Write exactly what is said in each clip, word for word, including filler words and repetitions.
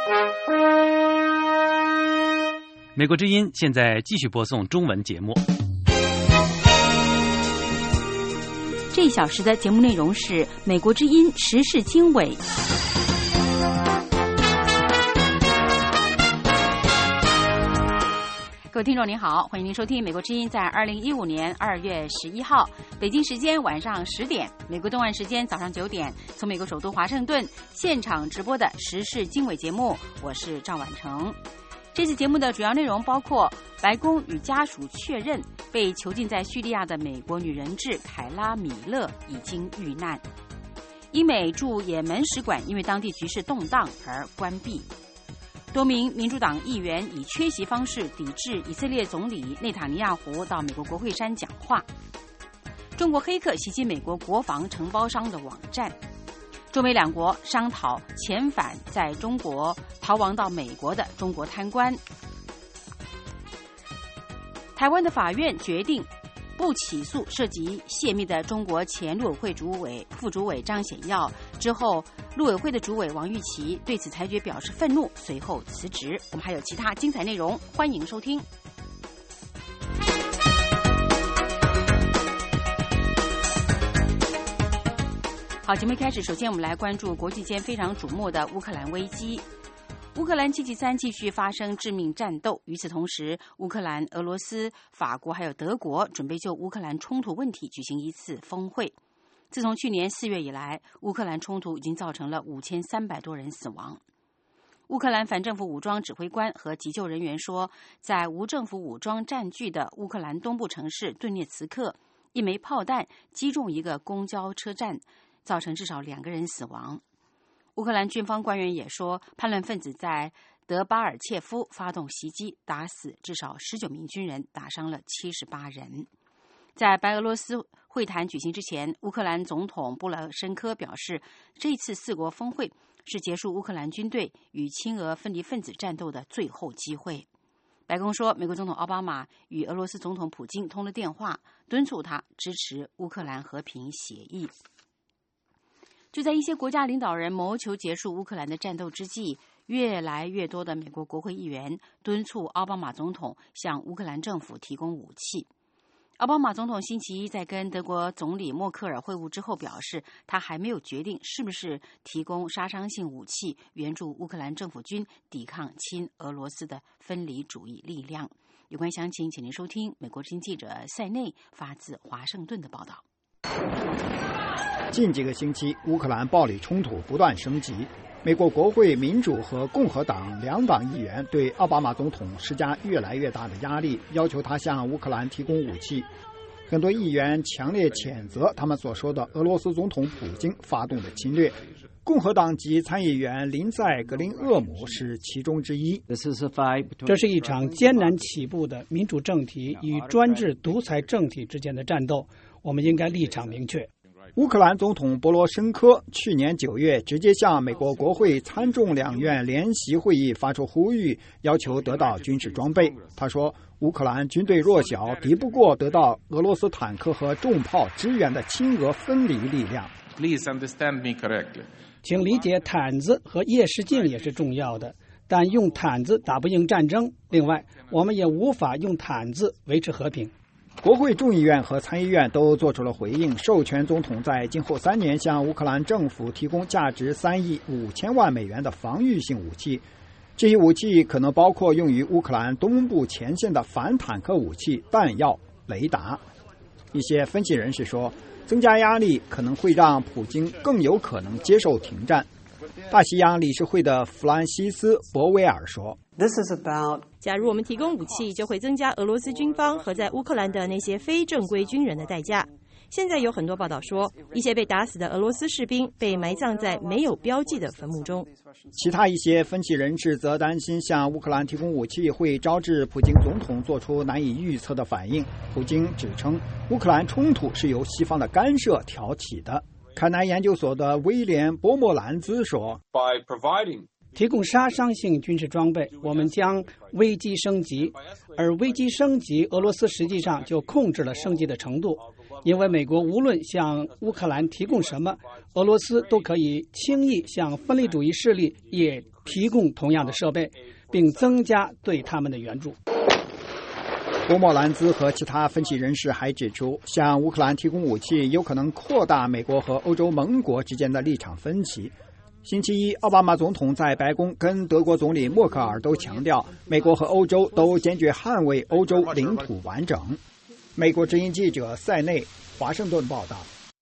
美国之音现在继续播送中文节目。 这一小时的节目内容是美国之音时事经纬。各位听众您好，欢迎您收听美国之音在二零一五年二月十一号北京时间晚上十点，美国东岸时间早上九点，从美国首都华盛顿现场直播的时事经纬节目，我是赵婉成。这次节目的主要内容包括白宫与家属确认被囚禁在叙利亚的美国女人质凯拉米勒已经遇难，英美驻也门使馆因为当地局势动荡而关闭，多名民主党议员以缺席方式抵制以色列总理内塔尼亚胡到美国国会山讲话，中国黑客袭击美国国防承包商的网站，中美两国商讨遣返在中国逃亡到美国的中国贪官。台湾的法院决定不起诉涉及泄密的中国前陆委会主委、副主委张显耀。之后，陆委会的主委王玉琦对此裁决表示愤怒，随后辞职。我们还有其他精彩内容，欢迎收听。好，节目开始，首先我们来关注国际间非常瞩目的乌克兰危机。乌克兰星期三继续发生致命战斗，与此同时，乌克兰、俄罗斯、法国还有德国准备就乌克兰冲突问题举行一次峰会。自从去年四月以来，乌克兰冲突已经造成了五千三百多人死亡。乌克兰反政府武装指挥官和急救人员说，在无政府武装占据的乌克兰东部城市顿涅茨克，一枚炮弹击中一个公交车站，造成至少两个人死亡。乌克兰军方官员也说，叛乱分子在德巴尔切夫发动袭击，打死至少十九名军人，打伤了七十八人。在白俄罗斯会谈举行之前，乌克兰总统布罗申科表示，这次四国峰会是结束乌克兰军队与亲俄分离分子战斗的最后机会。白宫说，美国总统奥巴马与俄罗斯总统普京通了电话，敦促他支持乌克兰和平协议。就在一些国家领导人谋求结束乌克兰的战斗之际，越来越多的美国国会议员敦促奥巴马总统向乌克兰政府提供武器。奥巴马总统星期一在跟德国总理默克尔会晤之后表示，他还没有决定是不是提供杀伤性武器援助乌克兰政府军抵抗亲俄罗斯的分离主义力量。有关详情，请您收听美国之音记者塞内发自华盛顿的报道。 近几个星期，乌克兰暴力冲突不断升级。美国国会民主和共和党两党议员对奥巴马总统施加越来越大的压力，要求他向乌克兰提供武器。很多议员强烈谴责他们所说的俄罗斯总统普京发动的侵略。共和党籍参议员林赛·格林厄姆是其中之一。 这是一场艰难起步的民主政体与专制独裁政体之间的战斗，我们应该立场明确。 乌克兰总统波罗申科去年九月直接向美国国会参众两院联席会议发出呼吁，要求得到军事装备。他说，乌克兰军队弱小，敌不过得到俄罗斯坦克和重炮支援的亲俄分离力量。 Please understand me correctly. 请理解，毯子和夜视镜也是重要的，但用毯子打不赢战争。另外，我们也无法用毯子维持和平。 国会众议院和参议院都做出了回应，授权总统在今后三年向乌克兰政府提供价值三亿五千万美元的防御性武器。这些武器可能包括用于乌克兰东部前线的反坦克武器、弹药、雷达。一些分析人士说，增加压力可能会让普京更有可能接受停战。大西洋理事会的弗兰西斯·博威尔说， 假如我们提供武器，就会增加俄罗斯军方和在乌克兰的那些非正规军人的代价。现在有很多报道说，一些被打死的俄罗斯士兵被埋葬在没有标记的坟墓中。 其他一些分析人士则担心，向乌克兰提供武器会招致普京总统做出难以预测的反应。普京指称，乌克兰冲突是由西方的干涉挑起的。凯南研究所的威廉·波莫兰兹说， 提供杀伤性军事装备，我们将危机升级，而危机升级，俄罗斯实际上就控制了升级的程度。因为美国无论向乌克兰提供什么，俄罗斯都可以轻易向分离主义势力也提供同样的设备，并增加对他们的援助。 波莫兰兹和其他分析人士还指出，向乌克兰提供武器有可能扩大美国和欧洲盟国之间的立场分歧。星期一，奥巴马总统在白宫跟德国总理默克尔都强调，美国和欧洲都坚决捍卫欧洲领土完整。美国之音记者塞内，华盛顿报道。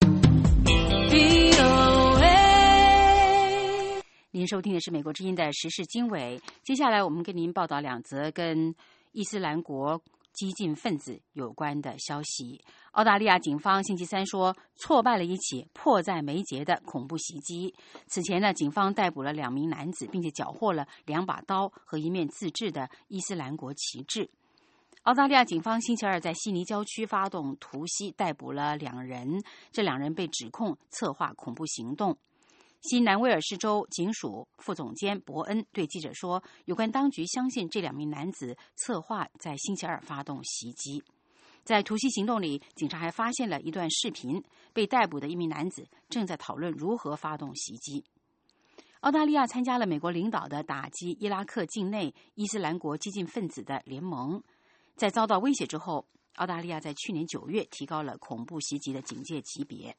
您收听的是美国之音的时事经纬，接下来我们跟您报道两则跟伊斯兰国激进分子有关的消息。澳大利亚警方星期三说，挫败了一起迫在眉睫的恐怖袭击。此前呢，警方逮捕了两名男子，并且缴获了两把刀和一面自制的伊斯兰国旗帜。澳大利亚警方星期二在悉尼郊区发动突袭，逮捕了两人，这两人被指控策划恐怖行动。新南威尔士州警署副总监伯恩对记者说，有关当局相信这两名男子策划在星期二发动袭击。在突袭行动里，警察还发现了一段视频，被逮捕的一名男子正在讨论如何发动袭击。澳大利亚参加了美国领导的打击伊拉克境内伊斯兰国激进分子的联盟。在遭到威胁之后，澳大利亚在去年九月提高了恐怖袭击的警戒级别。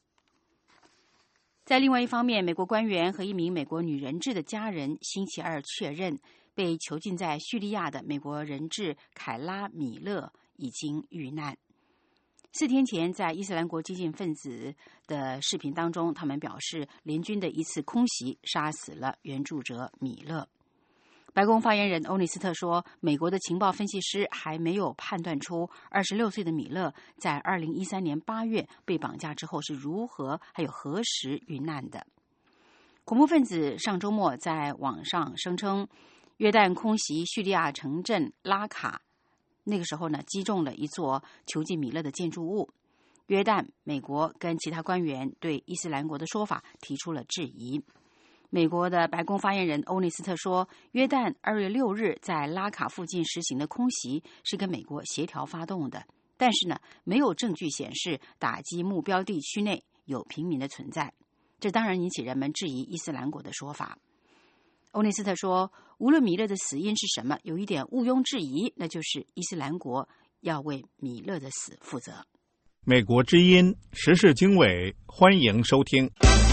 在另外一方面，美国官员和一名美国女人质的家人星期二确认，被囚禁在叙利亚的美国人质凯拉米勒已经遇难。四天前，在伊斯兰国激进分子的视频当中，他们表示联军的一次空袭杀死了援助者米勒。白宫发言人欧内斯特说，美国的情报分析师还没有判断出二十六岁的米勒在二零一三年八月被绑架之后是如何还有何时遇难的。恐怖分子上周末在网上声称，约旦空袭叙利亚城镇拉卡，那个时候呢击中了一座囚禁米勒的建筑物。约旦、美国跟其他官员对伊斯兰国的说法提出了质疑。美国的白宫发言人欧内斯特说，约旦二月六日在拉卡附近实行的空袭是跟美国协调发动的，但是呢，没有证据显示打击目标地区内有平民的存在。这当然引起人们质疑伊斯兰国的说法。欧内斯特说，无论米勒的死因是什么，有一点毋庸置疑，那就是伊斯兰国要为米勒的死负责。 美国之音时事经纬，欢迎收听。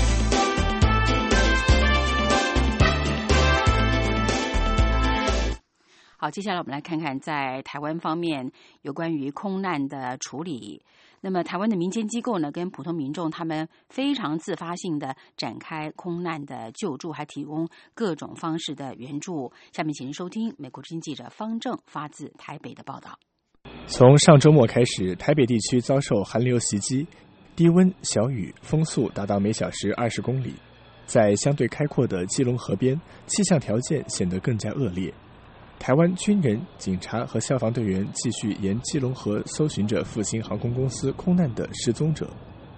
好，接下来我们来看看在台湾方面有关于空难的处理。那么台湾的民间机构呢，跟普通民众他们非常自发性的展开空难的救助，还提供各种方式的援助。下面请您收听美国之音记者方正发自台北的报道。 从上周末开始，台北地区遭受寒流袭击，低温、小雨，风速达到每小时二十公里。在相对开阔的基隆河边，气象条件显得更加恶劣。台湾军人、警察和消防队员继续沿基隆河搜寻着复兴航空公司空难的失踪者。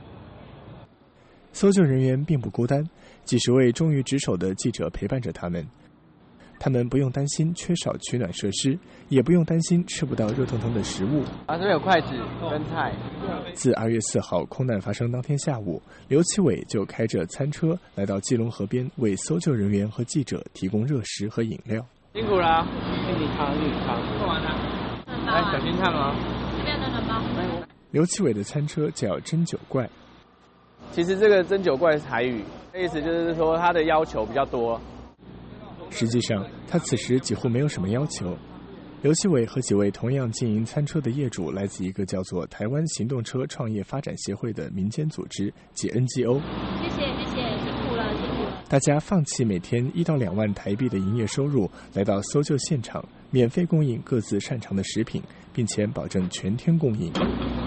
搜救人员并不孤单，几十位忠于职守的记者陪伴着他们。他们不用担心缺少取暖设施，也不用担心吃不到热腾腾的食物。 啊，这边有筷子跟菜。 自二月四号空难发生当天下午，刘启伟就开着餐车来到基隆河边，为搜救人员和记者提供热食和饮料。 辛苦了，玉米汤，玉米汤，做完了。来，小心烫哦。 这边的暖包。 刘启伟的餐车叫针灸怪。 其实这个针灸怪是台语，意思就是说他的要求比较多。 实际上，他此时几乎没有什么要求。刘启伟和几位同样经营餐车的业主来自一个叫做台湾行动车创业发展协会的民间组织及 N G O。 谢谢谢谢，辛苦了辛苦了。 大家放弃每天一到两万台币的营业收入，来到搜救现场，免费供应各自擅长的食品，并且保证全天供应。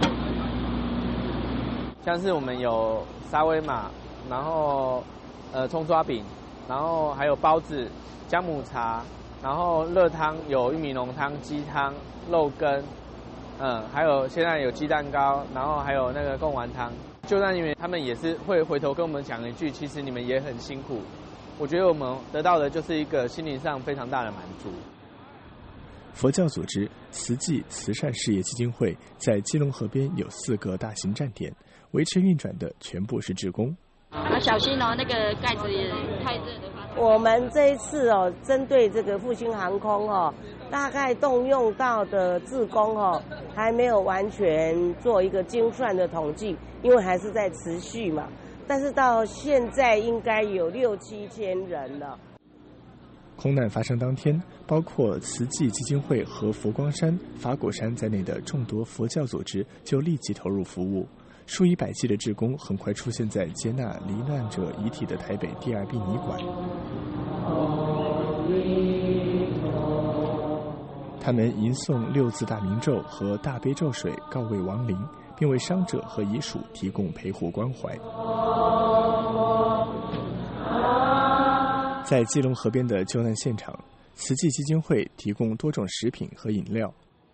像是我们有沙威玛，然后呃葱抓饼，然后还有包子、姜母茶，然后热汤有玉米浓汤、鸡汤、肉羹，嗯，还有现在有鸡蛋糕，然后还有那个贡丸汤。救难人员他们也是会回头跟我们讲一句，其实你们也很辛苦。我觉得我们得到的就是一个心灵上非常大的满足。 佛教组织慈济慈善事业基金会在基隆河边有四个大型站点，维持运转的全部是志工。 啊，小心哦，那个盖子也太热的话。 我们这一次哦，针对这个复兴航空哦，大概动用到的志工哦，还没有完全做一个精算的统计，因为还是在持续嘛。但是到现在应该有六七千人了。 空难发生当天，包括慈济基金会和佛光山、法鼓山在内的众多佛教组织就立即投入服务。数以百计的志工很快出现在接纳罹难者遗体的台北第二殡仪馆。他们吟诵六字大明咒和大悲咒水告慰亡灵，并为伤者和遗属提供陪护关怀。在基隆河边的救难现场，慈济基金会提供多种食品和饮料。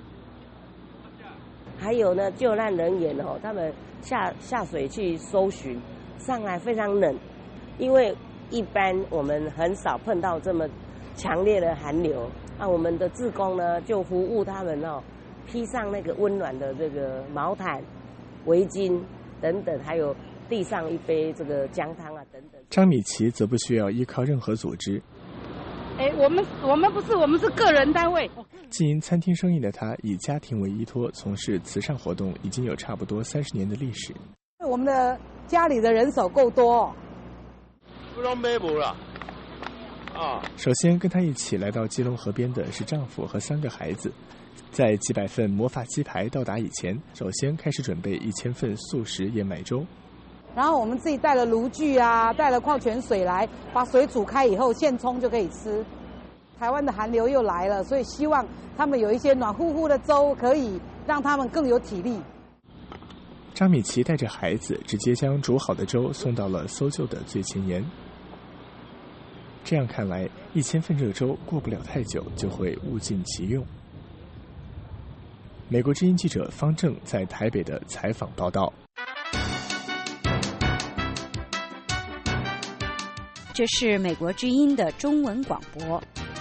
还有呢，救难人员哦，他们下下水去搜寻，上来非常冷，因为一般我们很少碰到这么强烈的寒流。那我们的志工呢，就服务他们哦，披上那个温暖的这个毛毯、围巾等等，还有递上一杯这个姜汤啊等等。 张米琪则不需要依靠任何组织。 哎，我们我们不是，我们是个人单位。 经营餐厅生意的他，以家庭为依托，从事慈善活动已经有差不多三十年的历史。 我们的家里的人手够多， 不能买不了啊。 首先跟他一起来到基隆河边的是丈夫和三个孩子。在几百份魔法鸡排到达以前，首先开始准备一千份素食燕麦粥。 然后我们自己带了炉具啊，带了矿泉水来，把水煮开以后现冲就可以吃。台湾的寒流又来了，所以希望他们有一些暖乎乎的粥，可以让他们更有体力。 张米琪带着孩子直接将煮好的粥送到了搜救的最前沿。这样看来，一千份热粥过不了太久就会物尽其用。美国之音记者方正在台北的采访报道。 这是美国之音的中文广播。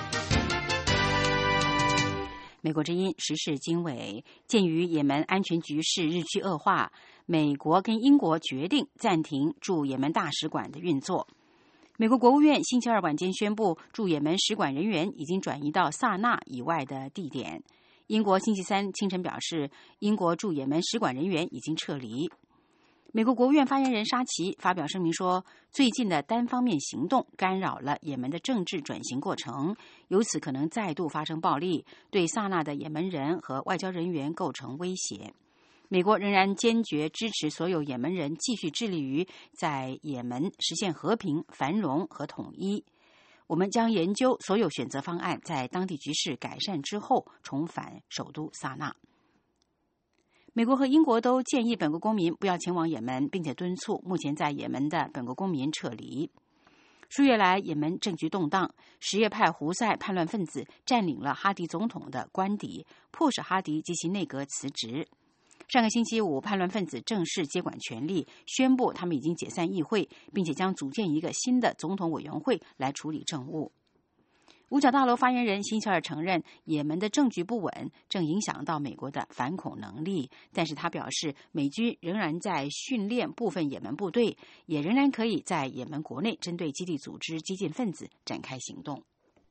美国之音时事经纬，鉴于也门安全局势日趋恶化，美国跟英国决定暂停驻也门大使馆的运作。美国国务院星期二晚间宣布，驻也门使馆人员已经转移到萨那以外的地点。英国星期三清晨表示，英国驻也门使馆人员已经撤离。美国国务院发言人沙奇发表声明说，最近的单方面行动干扰了也门的政治转型过程，由此可能再度发生暴力，对萨那的也门人和外交人员构成威胁。美国仍然坚决支持所有也门人继续致力于在也门实现和平、繁荣和统一。我们将研究所有选择方案，在当地局势改善之后重返首都萨那。美国和英国都建议本国公民不要前往也门，并且敦促目前在也门的本国公民撤离。数月来，也门政局动荡，什叶派胡塞叛乱分子占领了哈迪总统的官邸，迫使哈迪及其内阁辞职。上个星期五，叛乱分子正式接管权力，宣布他们已经解散议会，并且将组建一个新的总统委员会来处理政务。五角大楼发言人星期二承认，也门的政局不稳正影响到美国的反恐能力，但是他表示，美军仍然在训练部分也门部队，也仍然可以在也门国内针对基地组织激进分子展开行动。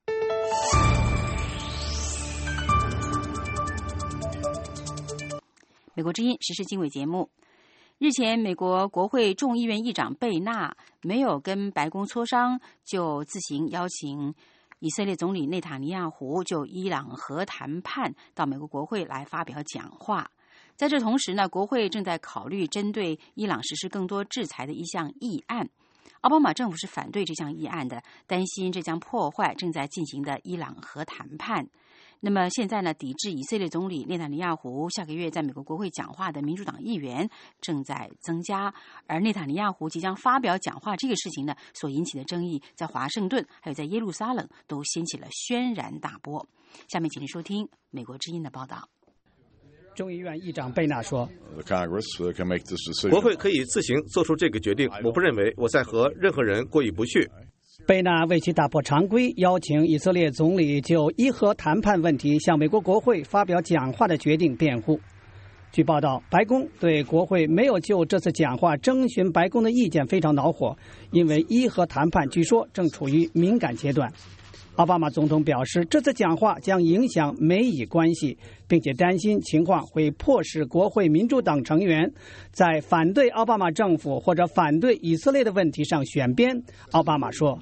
美国之音时事经纬节目，日前，美国国会众议院议长贝纳没有跟白宫磋商，就自行邀请以色列总理内塔尼亚胡就伊朗核谈判到美国国会来发表讲话。在这同时呢，国会正在考虑针对伊朗实施更多制裁的一项议案。奥巴马政府是反对这项议案的，担心这将破坏正在进行的伊朗核谈判。那么现在呢，抵制以色列总理内塔尼亚胡下个月在美国国会讲话的民主党议员正在增加，而内塔尼亚胡即将发表讲话这个事情呢，所引起的争议，在华盛顿还有在耶路撒冷都掀起了轩然大波。下面请您收听美国之音的报道。 众议院议长贝纳说， 国会可以自行做出这个决定，我不认为我在和任何人过意不去。 贝纳为其打破常规，邀请以色列总理就伊核谈判问题向美国国会发表讲话的决定辩护。 据报道，白宫对国会没有就这次讲话征询白宫的意见非常恼火，因为伊核谈判据说正处于敏感阶段。奥巴马总统表示，这次讲话将影响美以关系，并且担心情况会迫使国会民主党成员在反对奥巴马政府或者反对以色列的问题上选边。奥巴马说，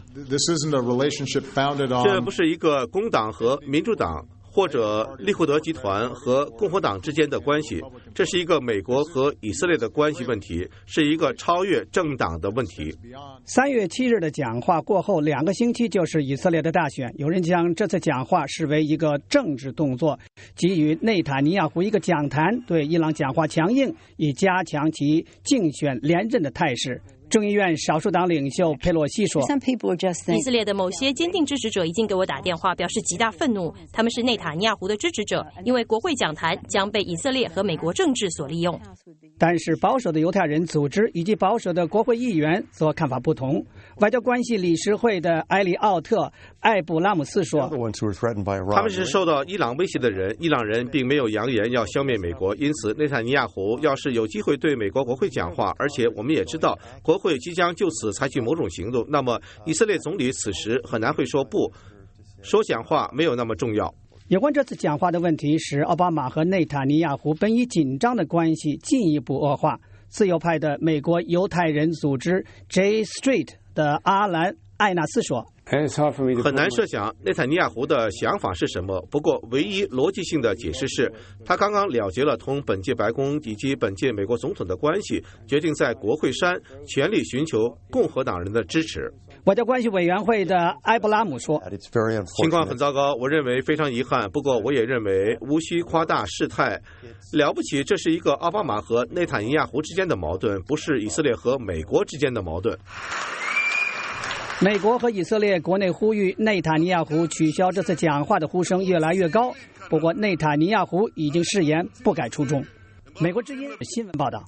这不是一个工党和民主党或者利库德集团和共和党之间的关系，这是一个美国和以色列的关系问题，是一个超越政党的问题。 三月七日的讲话过后两个星期就是以色列的大选，有人将这次讲话视为一个政治动作，给予内塔尼亚胡一个讲坛，对伊朗讲话强硬，以加强其竞选连任的态势。众议院少数党领袖佩洛西说， 以色列的某些坚定支持者已经给我打电话，表示极大愤怒。他们是内塔尼亚胡的支持者，因为国会讲坛将被以色列和美国政治所利用。 但是保守的犹太人组织以及保守的国会议员则看法不同。外交关系理事会的埃里奥特·艾布拉姆斯说， 他们是受到伊朗威胁的人，伊朗人并没有扬言要消灭美国，因此内塔尼亚胡要是有机会对美国国会讲话，而且我们也知道国会即将就此采取某种行动，那么以色列总理此时很难会说不，说讲话没有那么重要。 有关这次讲话的问题使奥巴马和内塔尼亚胡本已紧张的关系进一步恶化。自由派的美国犹太人组织 J Street 的阿兰·艾纳斯说， 很难设想内塔尼亚胡的想法是什么，不过唯一逻辑性的解释是他刚刚了结了同本届白宫以及本届美国总统的关系，决定在国会山全力寻求共和党人的支持。 外交关系委员会的埃布拉姆说， 情况很糟糕，我认为非常遗憾，不过我也认为无需夸大事态。了不起，这是一个奥巴马和内塔尼亚胡之间的矛盾，不是以色列和美国之间的矛盾。 美国和以色列国内呼吁内塔尼亚胡取消这次讲话的呼声越来越高，不过内塔尼亚胡已经誓言不改初衷。美国之音新闻报道，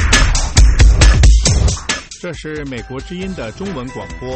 这是美国之音的中文广播。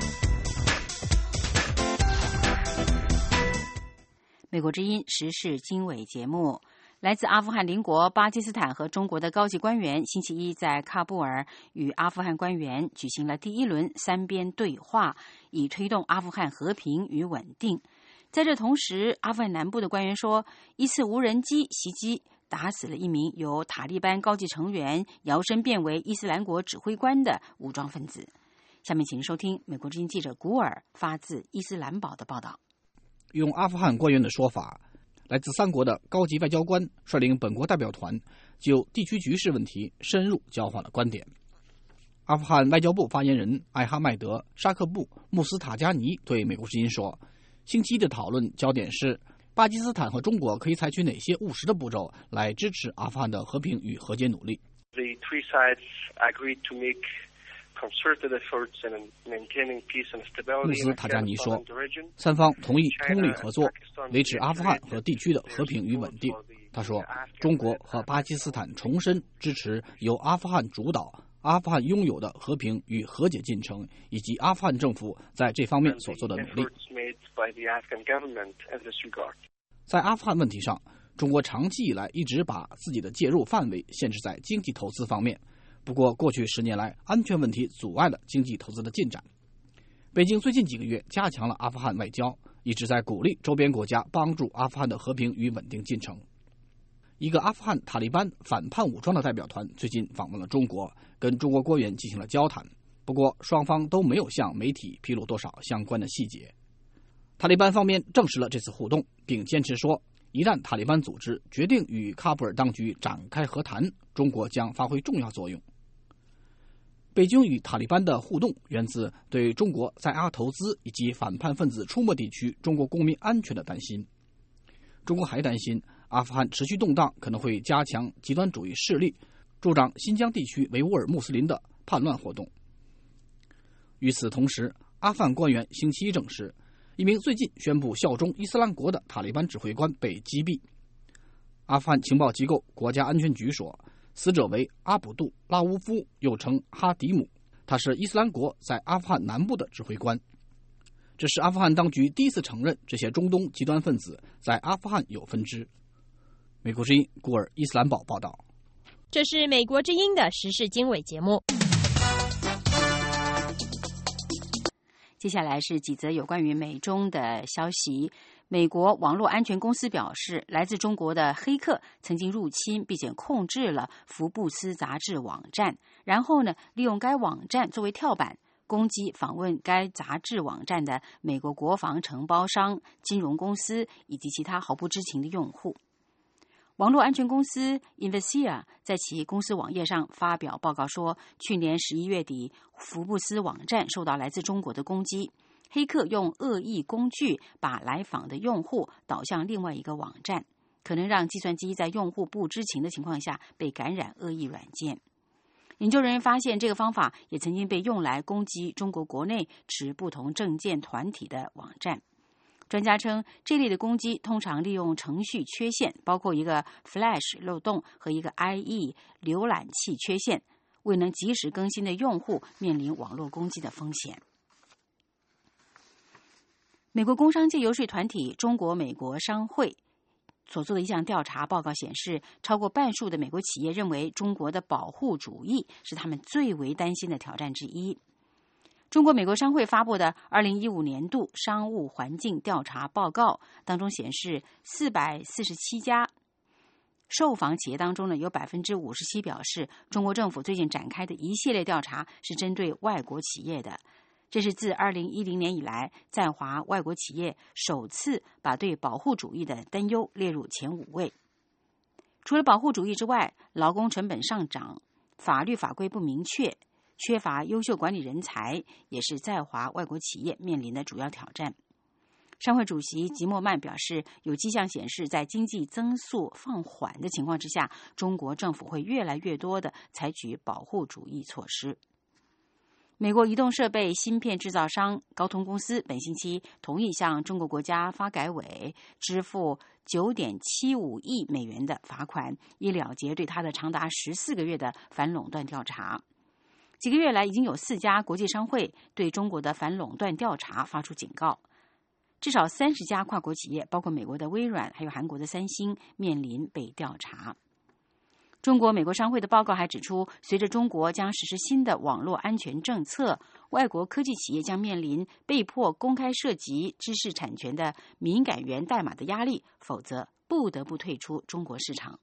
美国之音时事经纬节目，来自阿富汗邻国巴基斯坦和中国的高级官员星期一在喀布尔与阿富汗官员举行了第一轮三边对话，以推动阿富汗和平与稳定。在这同时，阿富汗南部的官员说，一次无人机袭击打死了一名由塔利班高级成员摇身变为伊斯兰国指挥官的武装分子。下面请收听美国之音记者古尔发自伊斯兰堡的报道。 用阿富汗官员的说法，来自三国的高级外交官率领本国代表团就地区局势问题深入交换了观点。阿富汗外交部发言人艾哈迈德·沙克布·穆斯塔加尼对美国之音说，星期一的讨论焦点是巴基斯坦和中国可以采取哪些务实的步骤来支持阿富汗的和平与和解努力。 The three sides agreed to make concerted efforts in maintaining peace and stability. 穆斯塔加尼说，三方同意通力合作，维持阿富汗和地区的和平与稳定。他说，中国和巴基斯坦重申支持由阿富汗主导、阿富汗拥有的和平与和解进程，以及阿富汗政府在这方面所做的努力。在阿富汗问题上，中国长期以来一直把自己的介入范围限制在经济投资方面。不过，过去十年来，安全问题阻碍了经济投资的进展。北京最近几个月加强了阿富汗外交，一直在鼓励周边国家帮助阿富汗的和平与稳定进程。一个阿富汗塔利班反叛武装的代表团最近访问了中国，跟中国官员进行了交谈。不过，双方都没有向媒体披露多少相关的细节。塔利班方面证实了这次互动，并坚持说，一旦塔利班组织决定与喀布尔当局展开和谈，中国将发挥重要作用。北京与塔利班的互动源自对中国在阿投资以及反叛分子出没地区中国公民安全的担心。中国还担心阿富汗持续动荡可能会加强极端主义势力，助长新疆地区维吾尔穆斯林的叛乱活动。与此同时，阿富汗官员星期一证实，一名最近宣布效忠伊斯兰国的塔利班指挥官被击毙。阿富汗情报机构国家安全局说，死者为阿卜杜拉乌夫，又称哈迪姆，他是伊斯兰国在阿富汗南部的指挥官。这是阿富汗当局第一次承认这些中东极端分子在阿富汗有分支。 美国之音古尔伊斯兰堡报道。 这是美国之音的时事经纬节目。 接下来是几则有关于美中的消息。美国网络安全公司表示，来自中国的黑客曾经入侵并且控制了福布斯杂志网站，然后呢，利用该网站作为跳板，攻击访问该杂志网站的美国国防承包商、金融公司以及其他毫不知情的用户。网络安全公司 Investia 在其公司网页上发表报告说，去年十一月底，福布斯网站受到来自中国的攻击，黑客用恶意工具把来访的用户导向另外一个网站，可能让计算机在用户不知情的情况下被感染恶意软件。研究人员发现，这个方法也曾经被用来攻击中国国内持不同政见团体的网站。专家称，这类的攻击通常利用程序缺陷，包括一个 Flash 漏洞和一个 I E 浏览器缺陷，未能及时更新的用户面临网络攻击的风险。美国工商界游说团体中国美国商会所做的一项调查报告显示，超过半数的美国企业认为中国的保护主义是他们最为担心的挑战之一。中国美国商会发布的二零一五年度商务环境调查报告当中显示，四百四十七家受访企业当中呢，有百分之五十七表示，中国政府最近展开的一系列调查是针对外国企业的。这是自二零一零年以来，在华外国企业首次把对保护主义的担忧列入前五位。除了保护主义之外，劳工成本上涨、法律法规不明确、缺乏优秀管理人才，也是在华外国企业面临的主要挑战。商会主席吉默曼表示，有迹象显示，在经济增速放缓的情况之下，中国政府会越来越多地采取保护主义措施。美国移动设备芯片制造商高通公司本星期同意向中国国家发改委支付 九点七五亿美元的罚款，以了结对它的长达十四个月的反垄断调查。几个月来，已经有四家国际商会对中国的反垄断调查发出警告，至少三十家跨国企业，包括美国的微软还有韩国的三星，面临被调查。中国美国商会的报告还指出，随着中国将实施新的网络安全政策，外国科技企业将面临被迫公开涉及知识产权的敏感源代码的压力，否则不得不退出中国市场。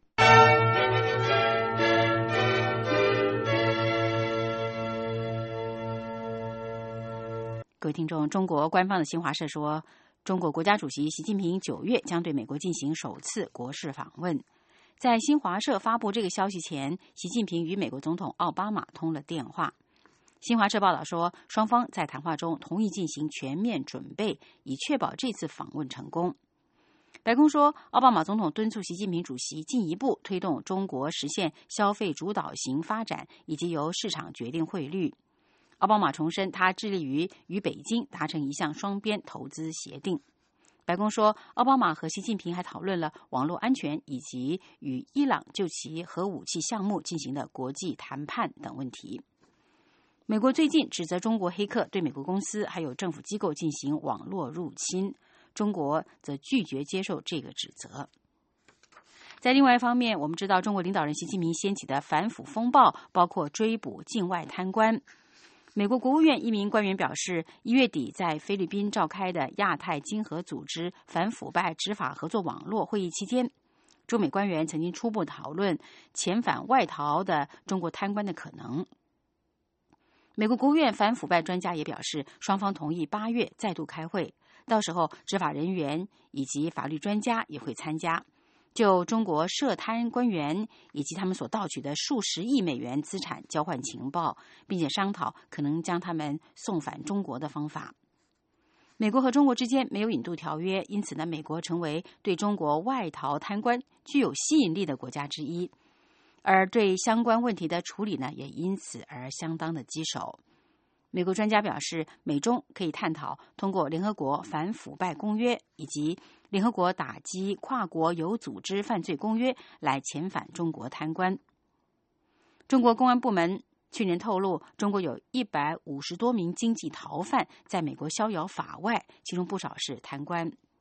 各位听众，中国官方的新华社说，中国国家主席习近平九月将对美国进行首次国事访问。在新华社发布这个消息前，习近平与美国总统奥巴马通了电话。新华社报道说，双方在谈话中同意进行全面准备，以确保这次访问成功。白宫说，奥巴马总统敦促习近平主席进一步推动中国实现消费主导型发展，以及由市场决定汇率。奥巴马重申，他致力于与北京达成一项双边投资协定。白宫说，奥巴马和习近平还讨论了网络安全以及与伊朗就其核武器项目进行的国际谈判等问题。美国最近指责中国黑客对美国公司还有政府机构进行网络入侵，中国则拒绝接受这个指责。在另外一方面，我们知道中国领导人习近平掀起的反腐风暴包括追捕境外贪官。美国国务院一名官员表示，一月底在菲律宾召开的亚太经合组织反腐败执法合作网络会议期间，中美官员曾经初步讨论遣返外逃的中国贪官的可能。美国国务院反腐败专家也表示，双方同意八月再度开会，到时候执法人员以及法律专家也会参加，就中国涉贪官员以及他们所盗取的数十亿美元资产交换情报，并且商讨可能将他们送返中国的方法。美国和中国之间没有引渡条约，因此呢，美国成为对中国外逃贪官具有吸引力的国家之一，而对相关问题的处理呢，也因此而相当的棘手。美国专家表示，美中可以探讨通过联合国反腐败公约以及联合国打击跨国有组织犯罪公约来遣返中国贪官。中国公安部门去年透露，中国有一百五十多名经济逃犯在美国逍遥法外，其中不少是贪官。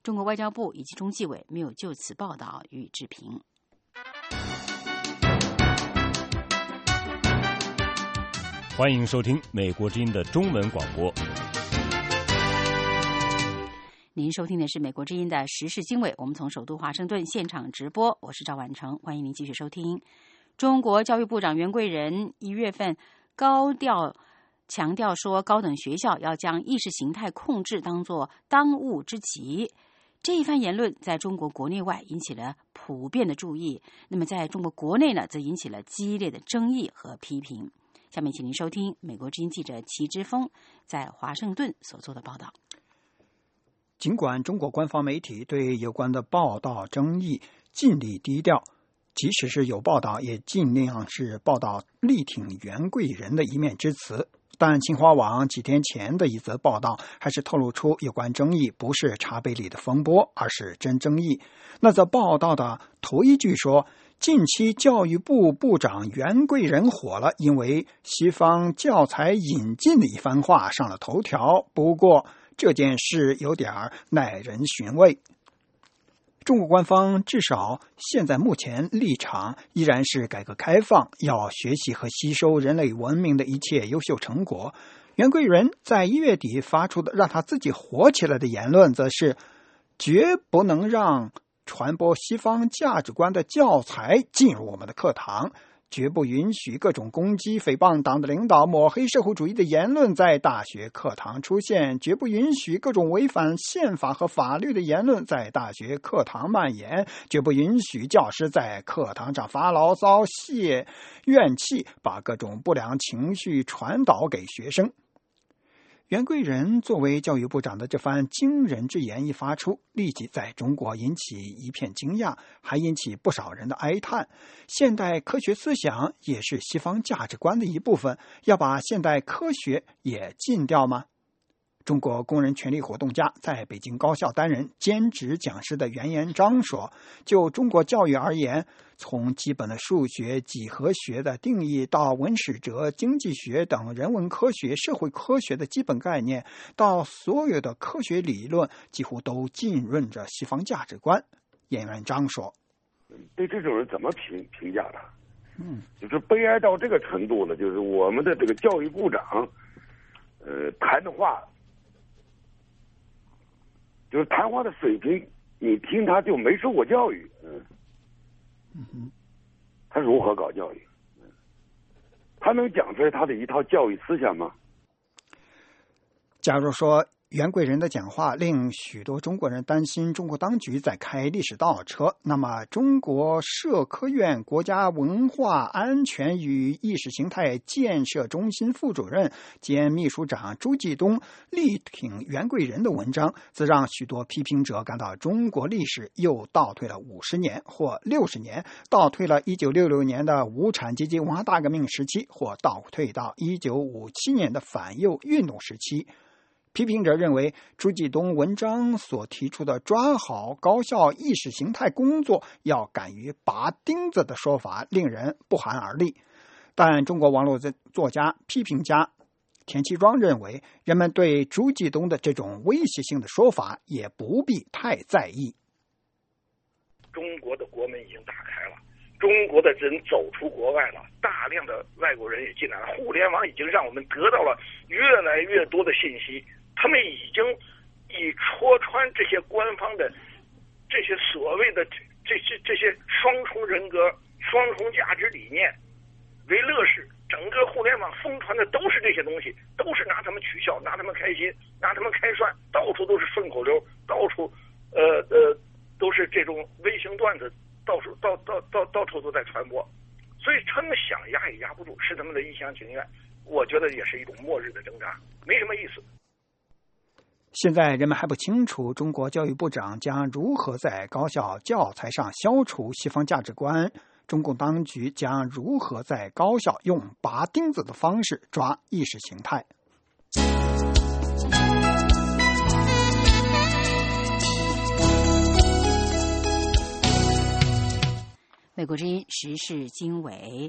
中国外交部以及中纪委没有就此报道予以置评。 欢迎收听美国之音的中文广播。 您收听的是美国之音的时事经纬，我们从首都华盛顿现场直播，我是赵婉成，欢迎您继续收听。中国教育部长袁贵仁一月份高调强调说，高等学校要将意识形态控制当作当务之急。这一番言论在中国国内外引起了普遍的注意，那么在中国国内呢，则引起了激烈的争议和批评。下面请您收听美国之音记者齐之峰在华盛顿所做的报道。 尽管中国官方媒体对有关的报道争议尽力低调，即使是有报道也尽量是报道力挺袁贵仁的一面之词，但新华网几天前的一则报道还是透露出有关争议不是茶杯里的风波，而是真争议。那则报道的头一句说，近期教育部部长袁贵仁火了，因为西方教材引进的一番话上了头条，不过这件事有点耐人寻味。中国官方至少现在目前立场依然是改革开放，要学习和吸收人类文明的一切优秀成果。袁贵仁在一月底发出的让他自己火起来的言论，则是绝不能让传播西方价值观的教材进入我们的课堂，绝不允许各种攻击、诽谤党的领导、抹黑社会主义的言论在大学课堂出现，绝不允许各种违反宪法和法律的言论在大学课堂蔓延，绝不允许教师在课堂上发牢骚、泄怨气，把各种不良情绪传导给学生。袁贵仁作为教育部长的这番惊人之言一发出，立即在中国引起一片惊讶，还引起不少人的哀叹。现代科学思想也是西方价值观的一部分，要把现代科学也禁掉吗？中国工人权利活动家，在北京高校担任兼职讲师的袁延章说，就中国教育而言，从基本的数学、几何学的定义到文史哲、经济学等人文科学、社会科学的基本概念，到所有的科学理论，几乎都浸润着西方价值观。袁延章说， 对这种人怎么评评价他？ 嗯， 就是悲哀到这个程度了，就是我们的这个教育部长呃谈的话，就是谈话的水平，你听他就没受过教育，嗯， 嗯哼， 他如何搞教育？他能讲出来他的一套教育思想吗？ 假如说袁贵仁的讲话令许多中国人担心中国当局在开历史倒车，那么中国社科院国家文化安全与意识形态建设中心副主任兼秘书长朱继东力挺袁贵仁的文章，则让许多批评者感到中国历史又倒退了五十年或六十年，倒退了一九六六年的无产阶级文化大革命时期，或倒退到一九五七年的反右运动时期。批评者认为，朱继东文章所提出的抓好高校意识形态工作要敢于拔钉子的说法令人不寒而栗。但中国网络作家、批评家田其庄认为，人们对朱继东的这种威胁性的说法也不必太在意。 中国的国门已经打开了，中国的人走出国外了，大量的外国人也进来了，互联网已经让我们得到了越来越多的信息，他们已经以戳穿这些官方的这些所谓的这些这些双重人格、双重价值理念为乐事，整个互联网疯传的都是这些东西，都是拿他们取笑，拿他们开心，拿他们开涮，到处都是顺口溜，到处呃呃都是这种微型段子，到处到到到到处都在传播，所以他们想压也压不住，是他们的一厢情愿。我觉得也是一种末日的挣扎，没什么意思。 现在人们还不清楚中国教育部长将如何在高校教材上消除西方价值观，中共当局将如何在高校用拔钉子的方式抓意识形态。 美国之音时事经纬，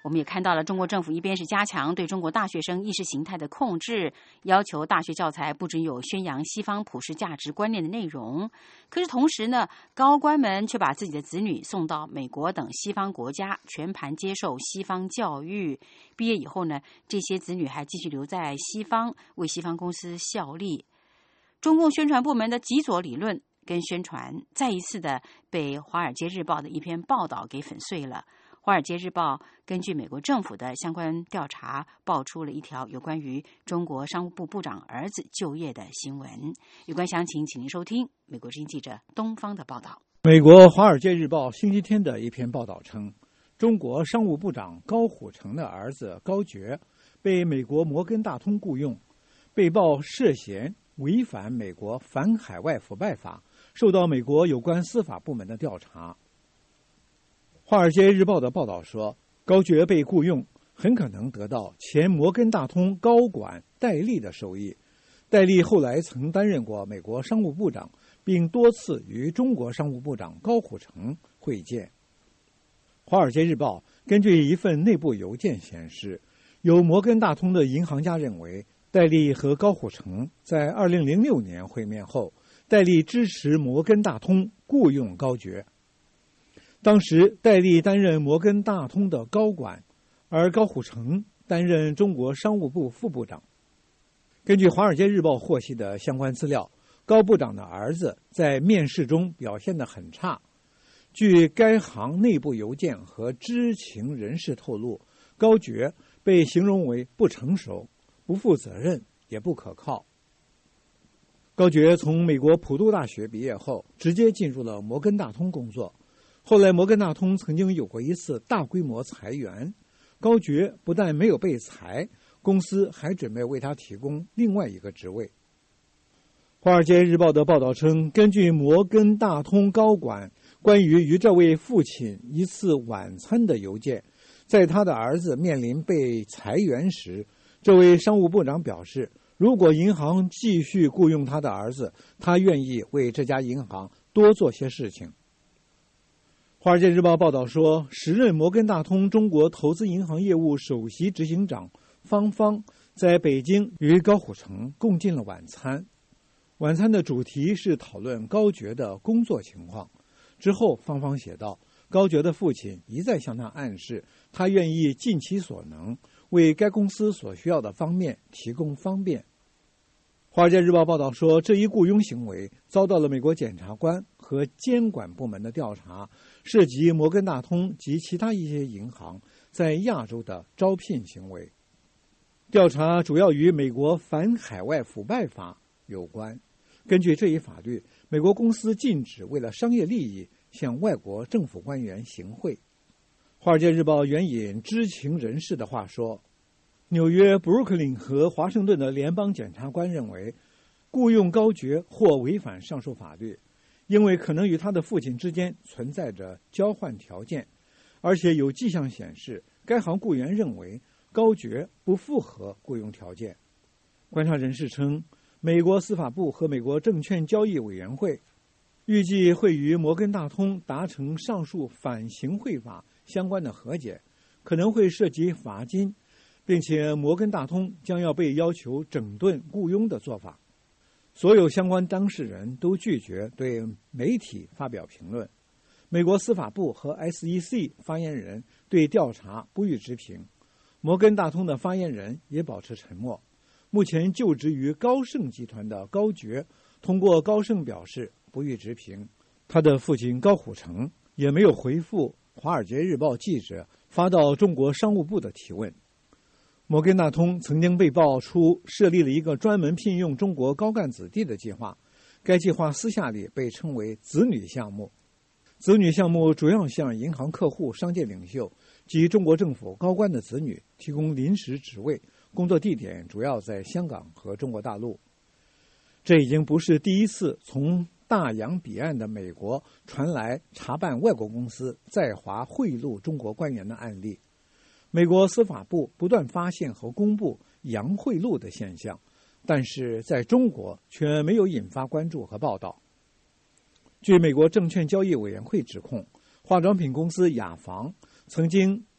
我们也看到了，中国政府一边是加强对中国大学生意识形态的控制，要求大学教材不准有宣扬西方普世价值观念的内容，可是同时呢，高官们却把自己的子女送到美国等西方国家，全盘接受西方教育。毕业以后呢，这些子女还继续留在西方，为西方公司效力。中共宣传部门的极左理论跟宣传，再一次的被《华尔街日报》的一篇报道给粉碎了。《华尔街日报》根据美国政府的相关调查，爆出了一条有关于中国商务部部长儿子就业的新闻。有关详情，请您收听美国之音记者东方的报道。 美国《华尔街日报》星期天的一篇报道称，中国商务部长高虎城的儿子高觉被美国摩根大通雇佣，被曝涉嫌违反美国反海外腐败法，受到美国有关司法部门的调查。《华尔街日报》的报道说，高觉被雇佣很可能得到前摩根大通高管戴利的收益。戴利后来曾担任过美国商务部长，并多次与中国商务部长高虎城会见。《华尔街日报》根据一份内部邮件显示，有摩根大通的银行家认为，戴利和高虎城在二零零六年会面后，戴利支持摩根大通雇佣高觉。当时戴利担任摩根大通的高管，而高虎城担任中国商务部副部长。根据《华尔街日报》获悉的相关资料，高部长的儿子在面试中表现得很差。据该行内部邮件和知情人士透露，高觉被形容为不成熟、不负责任，也不可靠。高觉从美国普渡大学毕业后，直接进入了摩根大通工作。后来摩根大通曾经有过一次大规模裁员，高觉不但没有被裁，公司还准备为他提供另外一个职位。《华尔街日报》的报道称，根据摩根大通高管关于与这位父亲一次晚餐的邮件，在他的儿子面临被裁员时，这位商务部长表示，如果银行继续雇佣他的儿子，他愿意为这家银行多做些事情。《华尔街日报》报道说，时任摩根大通中国投资银行业务首席执行长方方在北京与高虎城共进了晚餐。晚餐的主题是讨论高觉的工作情况。之后，方方写道，高觉的父亲一再向他暗示，他愿意尽其所能，为该公司所需要的方面提供方便。《华尔街日报》报道说，这一雇佣行为遭到了美国检察官和监管部门的调查，涉及摩根大通及其他一些银行在亚洲的招聘行为。调查主要与美国反海外腐败法有关。根据这一法律，美国公司禁止为了商业利益向外国政府官员行贿。《华尔街日报》援引知情人士的话说，纽约、布鲁克林和华盛顿的联邦检察官认为，雇佣高觉或违反上述法律，因为可能与他的父亲之间存在着交换条件，而且有迹象显示，该行雇员认为高觉不符合雇佣条件。观察人士称，美国司法部和美国证券交易委员会预计会与摩根大通达成上述反行贿法相关的和解，可能会涉及罚金，并且摩根大通将要被要求整顿雇佣的做法。所有相关当事人都拒绝对媒体发表评论。美国司法部和 S E C 发言人对调查不予置评，摩根大通的发言人也保持沉默。目前就职于高盛集团的高觉通过高盛表示不予置评，他的父亲高虎城也没有回复《华尔街日报》记者发到中国商务部的提问。摩根大通曾经被爆出设立了一个专门聘用中国高干子弟的计划，该计划私下里被称为子女项目。子女项目主要向银行客户、商界领袖及中国政府高官的子女提供临时职位，工作地点主要在香港和中国大陆。这已经不是第一次从大洋彼岸的美国传来查办外国公司在华贿赂中国官员的案例。美国司法部不断发现和公布洋贿赂的现象，但是在中国却没有引发关注和报道。据美国证券交易委员会指控，化妆品公司雅房曾经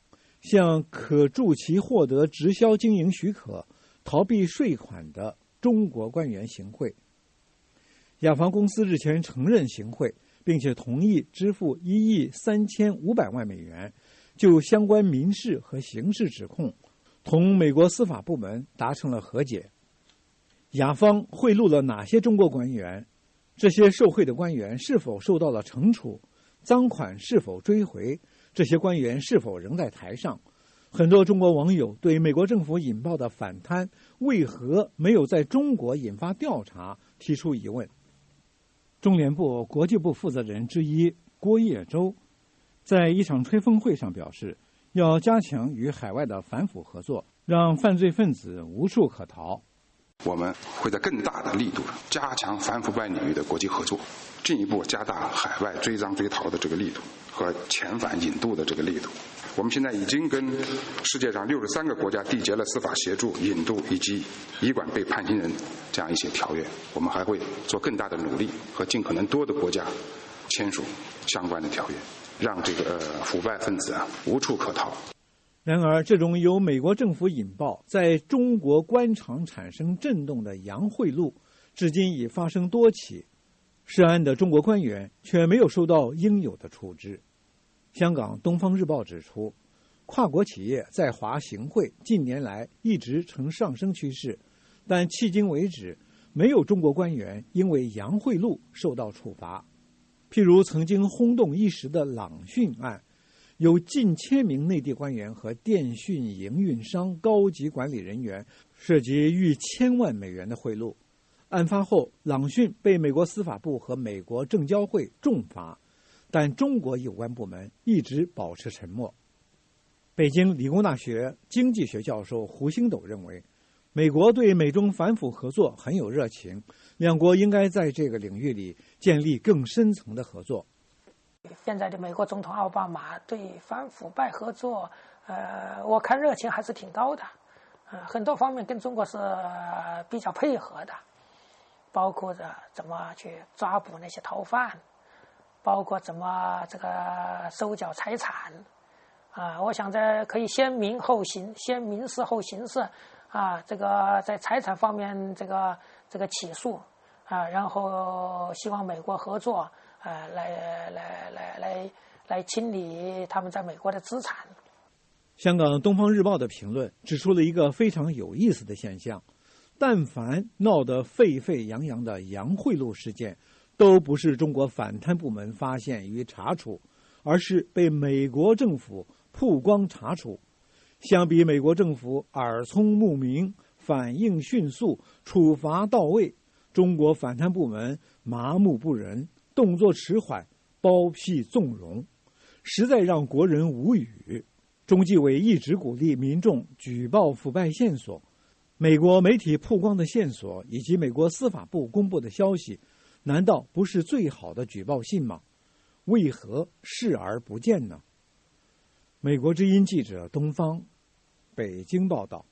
向可助其获得直销经营许可、逃避税款的中国官员行贿。雅房公司日前承认行贿，并且同意支付一亿三千五百万美元，就相关民事和刑事指控，同美国司法部门达成了和解。雅方贿赂了哪些中国官员？这些受贿的官员是否受到了惩处？赃款是否追回？这些官员是否仍在台上？很多中国网友对美国政府引爆的反贪为何没有在中国引发调查提出疑问。中联部国际部负责人之一郭叶洲在一场吹风会上表示，要加强与海外的反腐合作，让犯罪分子无处可逃。 我们会在更大的力度加强反腐败领域的国际合作，进一步加大海外追赃追逃的这个力度和遣返引渡的这个力度。我们现在已经跟世界上六十三个国家缔结了司法协助、引渡以及移管被判刑人这样一些条约。我们还会做更大的努力，和尽可能多的国家签署相关的条约，让这个、呃、腐败分子啊无处可逃。 然而，这种由美国政府引爆，在中国官场产生震动的洋贿赂，至今已发生多起，涉案的中国官员却没有受到应有的处置。香港《东方日报》指出，跨国企业在华行贿近年来一直呈上升趋势，但迄今为止，没有中国官员因为洋贿赂受到处罚。譬如曾经轰动一时的朗讯案，有近千名内地官员和电讯营运商高级管理人员涉及逾千万美元的贿赂。案发后，朗讯被美国司法部和美国证交会重罚，但中国有关部门一直保持沉默。北京理工大学经济学教授胡星斗认为，美国对美中反腐合作很有热情，两国应该在这个领域里建立更深层的合作。 现在的美国总统奥巴马对反腐败合作，呃，我看热情还是挺高的，呃，很多方面跟中国是比较配合的，包括着怎么去抓捕那些逃犯，包括怎么这个收缴财产，啊、呃，我想着可以先民后刑，先民事后刑事，啊，这个在财产方面这个这个起诉，啊，然后希望美国合作。呃，来来来来来清理他们在美国的资产。 香港《东方日报》的评论指出了一个非常有意思的现象：但凡闹得沸沸扬扬的洋贿赂事件，都不是中国反贪部门发现与查处，而是被美国政府曝光查处。相比美国政府耳聪目明、反应迅速、处罚到位，中国反贪部门麻木不仁、动作迟缓、包庇纵容，实在让国人无语。中纪委一直鼓励民众举报腐败线索，美国媒体曝光的线索以及美国司法部公布的消息，难道不是最好的举报信吗？为何视而不见呢？美国之音记者东方，北京报道。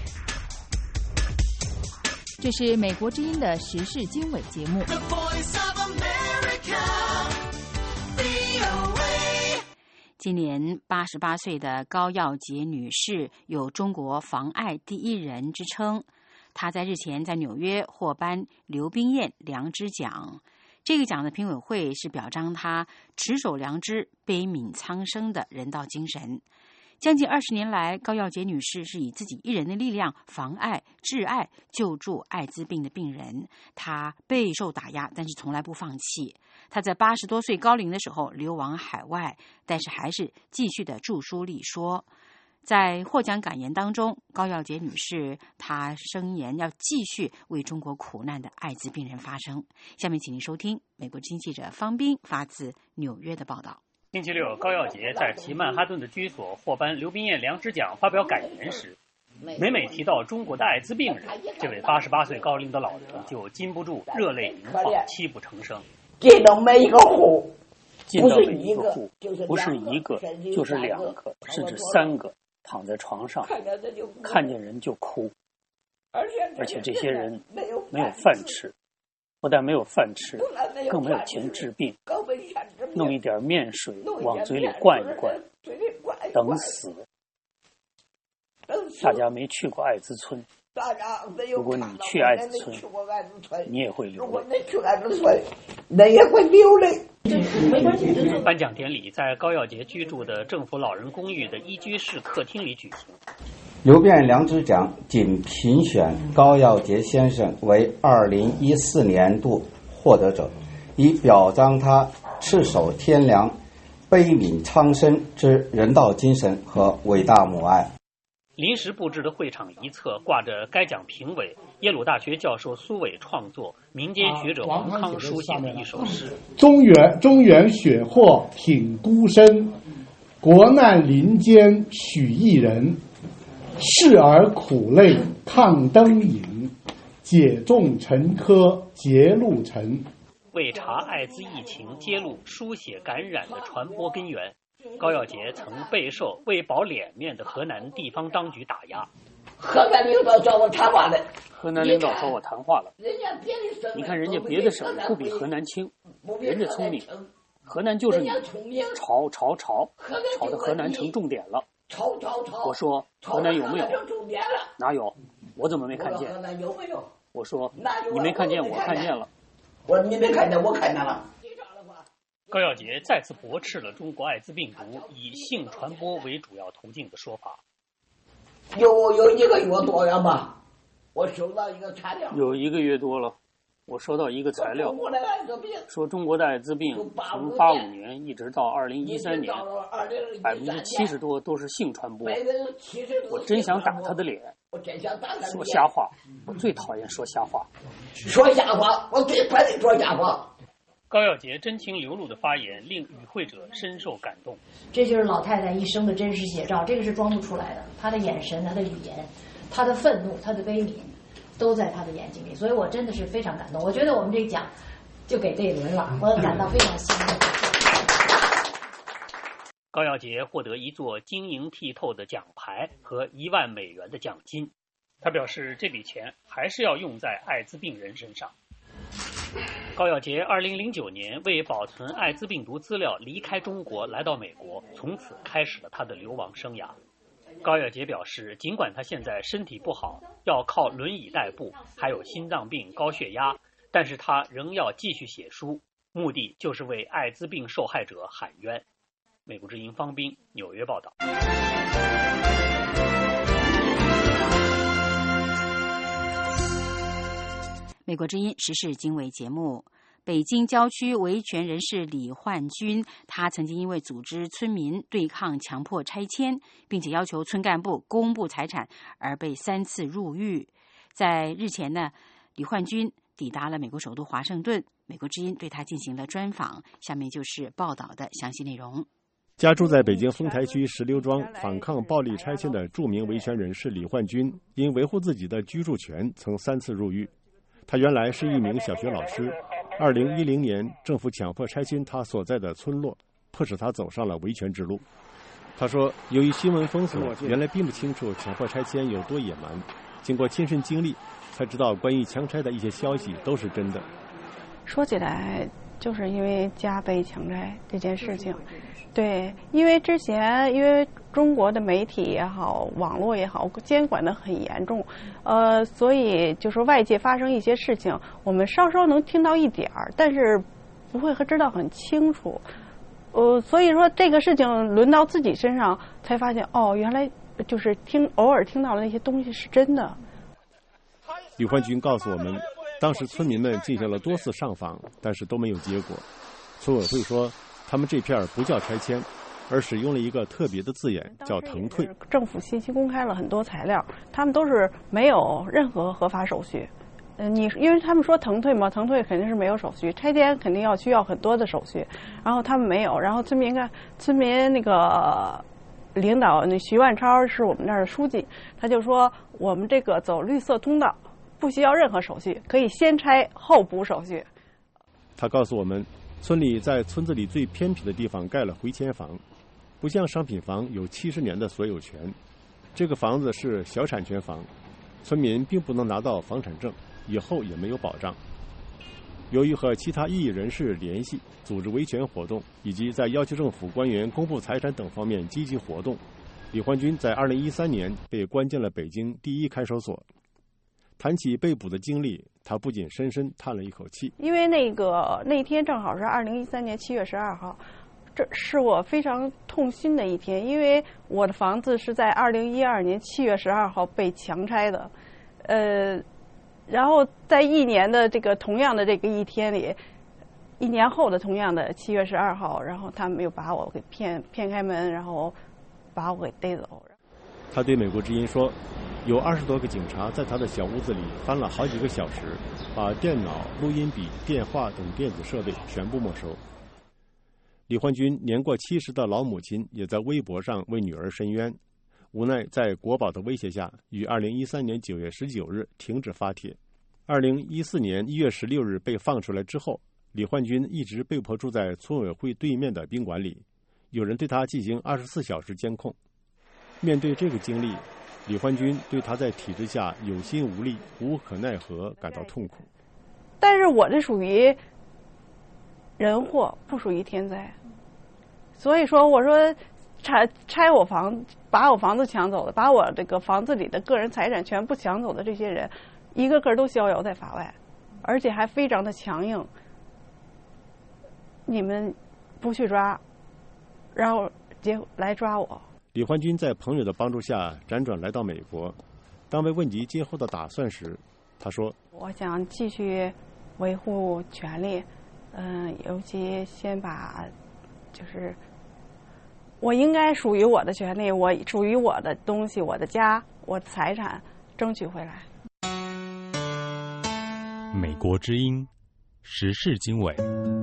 这是美国之音的时事经纬节目。 今年八十八岁的高耀洁女士有中国防癌第一人之称，她在日前在纽约获颁刘冰燕良知奖。这个奖的评委会是表彰她持守良知、悲悯苍生的人道精神。将近二十年来，高耀洁女士是以自己一人的力量防艾、治艾、救助艾滋病的病人。她备受打压，但是从来不放弃。她在八十多岁高龄的时候流亡海外，但是还是继续的著书立说。在获奖感言当中，高耀洁女士她声言要继续为中国苦难的艾滋病人发声。下面请您收听美国之音记者方斌发自纽约的报道。 星期六，高耀洁在其曼哈顿的居所获颁刘冰燕良知奖发表感言时，每每提到中国的艾滋病人，这位八十八岁高龄的老人就禁不住热泪盈眶，泣不成声。 见到每一个户， 进到每一个户，不是一个，就是两个，甚至三个，躺在床上，看见人就哭，而且这些人没有饭吃。不但没有饭吃，更没有钱治病，弄一点面水往嘴里灌一灌，等死大家没去过爱滋村，如果你去爱滋村，你也会流泪。如果你去爱滋村，你也会流泪。颁奖典礼在高耀洁居住的政府老人公寓的一居室客厅里举行。 刘辩良知奖仅评选高耀洁先生为二零一四年度获得者，以表彰他赤手天良、悲悯苍生之人道精神和伟大母爱。 临时布置的会场一侧挂着该奖评委耶鲁大学教授苏伟创作、民间学者王康书写的一首诗： 中原中原雪货挺孤身，国难临间许一人。视而苦泪抗灯影，解众沉疴结路尘。 为查艾滋疫情揭露输血感染的传播根源，高耀洁曾备受为保脸面的河南地方当局打压。 河南领导找我谈话的， 河南领导找我谈话了。你看人家别的省不比河南轻，人家聪明，河南就是你吵吵吵，吵的河南成重点了。 吵吵吵！ 我说河南有没有？哪有？我怎么没看见？ 河南有没有？ 我说你没看见，我看见了。 我说你没看见，我看见了。 高耀洁再次驳斥了中国艾滋病毒以性传播为主要途径的说法。 有有一个月多了吧？我收到一个材料。 有一个月多了。我收到一个材料，说中国的艾滋病从八五年一直到二零一三年，百分之七十多都是性传播。我真想打他的脸，说瞎话，我最讨厌说瞎话。 说瞎话，我最烦你说瞎话。 高耀洁真情流露的发言令与会者深受感动。 这就是老太太一生的真实写照，这个是装不出来的。她的眼神，她的语言，她的愤怒，她的悲悯。都在他的眼睛里，所以我真的是非常感动。我觉得我们这个奖就给这一轮了，我感到非常欣慰。 高耀洁获得一座晶莹剔透的奖牌和一万美元的奖金，他表示这笔钱还是要用在艾滋病人身上。高耀洁二零零九年为保存艾滋病毒资料离开中国，来到美国，从此开始了他的流亡生涯。高耀洁表示，尽管他现在身体不好，要靠轮椅代步，还有心脏病、高血压，但是他仍要继续写书，目的就是为艾滋病受害者喊冤。美国之音方斌纽约报道。 美国之音时事经纬节目。北京郊区维权人士李焕军，他曾经因为组织村民对抗强迫拆迁，并且要求村干部公布财产而被三次入狱。在日前呢，李焕军抵达了美国首都华盛顿，美国之音对他进行了专访。下面就是报道的详细内容。 家住在北京丰台区石榴庄反抗暴力拆迁的著名维权人士李焕军，因维护自己的居住权，曾三次入狱。他原来是一名小学老师。二零一零年，政府强迫拆迁他所在的村落，迫使他走上了维权之路。他说，由于新闻封锁，原来并不清楚强迫拆迁有多野蛮。经过亲身经历，才知道关于强拆的一些消息都是真的。 说起来，就是因为家被强拆这件事情。对，因为之前因为中国的媒体也好，网络也好，监管的很严重，呃，所以就是外界发生一些事情，我们稍稍能听到一点儿，但是不会和知道很清楚。呃，所以说这个事情轮到自己身上，才发现哦，原来就是听偶尔听到的那些东西是真的。 李焕军告诉我们，当时村民们进行了多次上访，但是都没有结果。村委会说，他们这片不叫拆迁，而使用了一个特别的字眼，叫腾退。 政府信息公开了很多材料，他们都是没有任何合法手续。嗯，你因为他们说腾退嘛，腾退肯定是没有手续，拆迁肯定要需要很多的手续，然后他们没有，然后村民看村民那个领导那徐万超是我们那儿的书记，他就说我们这个走绿色通道，不需要任何手续，可以先拆后补手续。 他告诉我们，村里在村子里最偏僻的地方盖了回迁房，不像商品房有七十年的所有权，这个房子是小产权房，村民并不能拿到房产证，以后也没有保障。由于和其他异议人士联系，组织维权活动，以及在要求政府官员公布财产等方面积极活动， 李焕军在二零一三年被关进了北京第一看守所。谈起被捕的经历，他不仅深深叹了一口气。 因为那个那天正好是二零一三年七月十二号，这是我非常痛心的一天，因为我的房子是在二零一二年七月十二号被强拆的，呃，然后在一年的这个同样的这个一天里，一年后的同样的七月十二号，然后他们又把我给骗骗开门，然后把我给逮走。 他对美国之音说，有二十多个警察在他的小屋子里翻了好几个小时，把电脑、录音笔、电话等电子设备全部没收。李焕军年过七十的老母亲也在微博上为女儿申冤，无奈在国保的威胁下，于二零一三年九月十九日停止发帖。二零一四年一月十六日被放出来之后，李焕军一直被迫住在村委会对面的宾馆里，有人对他进行二十四小时监控。面对这个经历，李焕军对他在体制下有心无力、无可奈何感到痛苦。 但是我这属于人祸，不属于天灾，所以说我说拆拆我房，把我房子抢走的，把我这个房子里的个人财产全部抢走的这些人，一个个都逍遥在法外，而且还非常的强硬。你们不去抓，然后结来抓我。 李焕军在朋友的帮助下辗转来到美国，当被问及今后的打算时，他说：“ 我想继续维护权利，嗯、呃，尤其先把就是我应该属于我的权利，我属于我的东西，我的家，我的财产争取回来。” 美国之音时事经纬。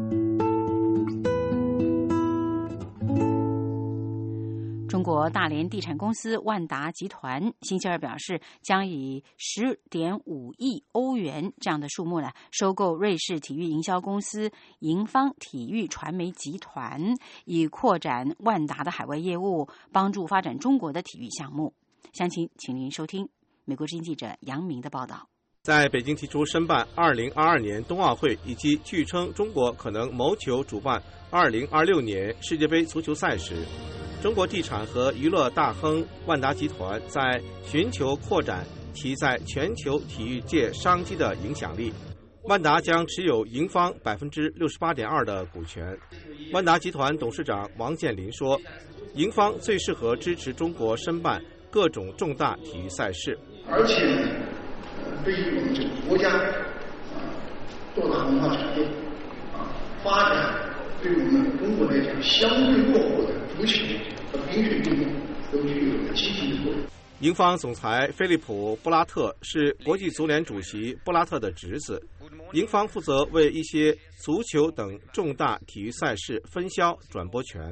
中国大连地产公司万达集团星期二表示，将以十点五亿欧元这样的数目呢，收购瑞士体育营销公司盈方体育传媒集团，以扩展万达的海外业务，帮助发展中国的体育项目。详情，请您收听美国之音记者杨明的报道。 在北京提出申办二零二二年冬奥会，以及据称中国可能谋求主办二零二六年世界杯足球赛时，中国地产和娱乐大亨万达集团在寻求扩展其在全球体育界商机的影响力。万达将持有盈方百分之六十八点二的股权。万达集团董事长王健林说，盈方最适合支持中国申办各种重大体育赛事， 而且呢，对于我们这个国家啊做的文化产业啊发展，对于我们中国来讲相对落后的足球和冰雪运动都具有了积极的作用。 盈方总裁菲利普·布拉特是国际足联主席布拉特的侄子。盈方负责为一些足球等重大体育赛事分销转播权。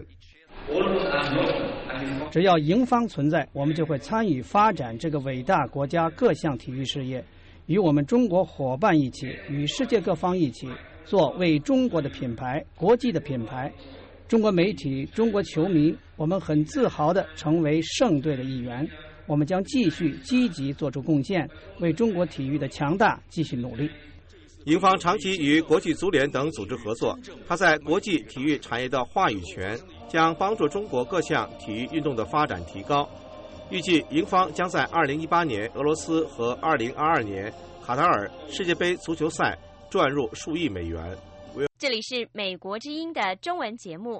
只要盈方存在，我们就会参与发展这个伟大国家各项体育事业，与我们中国伙伴一起，与世界各方一起，做为中国的品牌、国际的品牌。中国媒体、中国球迷，我们很自豪地成为盛队的一员。我们将继续积极做出贡献，为中国体育的强大继续努力。 盈方长期与国际足联等组织合作，他在国际体育产业的话语权将帮助中国各项体育运动的发展提高。预计盈方将在二零一八年俄罗斯和二零二二年卡塔尔世界杯足球赛赚入数亿美元。 这里是美国之音的中文节目。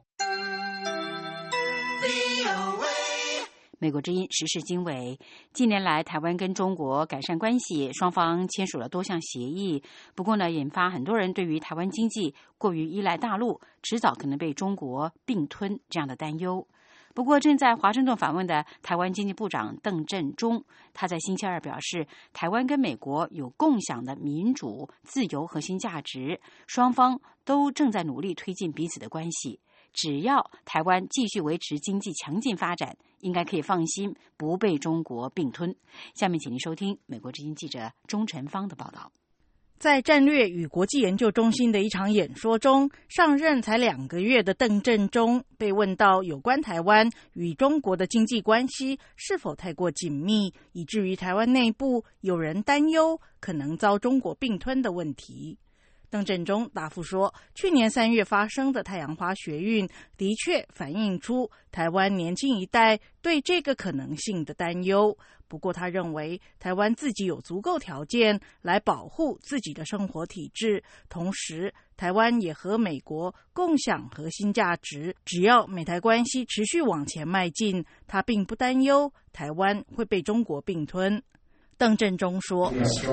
美国之音时事经纬。近年来，台湾跟中国改善关系，双方签署了多项协议。不过呢，引发很多人对于台湾经济过于依赖大陆，迟早可能被中国并吞这样的担忧。不过，正在华盛顿访问的台湾经济部长邓振中，他在星期二表示，台湾跟美国有共享的民主、自由核心价值，双方都正在努力推进彼此的关系。只要台湾继续维持经济强劲发展，应该可以放心不被中国并吞。下面请您收听美国之音记者钟晨芳的报道。 在战略与国际研究中心的一场演说中，上任才两个月的邓振中被问到有关台湾与中国的经济关系是否太过紧密，以至于台湾内部有人担忧可能遭中国并吞的问题。 邓振中答复说，去年三月发生的太阳花学运的确反映出台湾年轻一代对这个可能性的担忧。不过他认为台湾自己有足够条件来保护自己的生活体制，同时台湾也和美国共享核心价值，只要美台关系持续往前迈进，他并不担忧台湾会被中国并吞。邓振中说，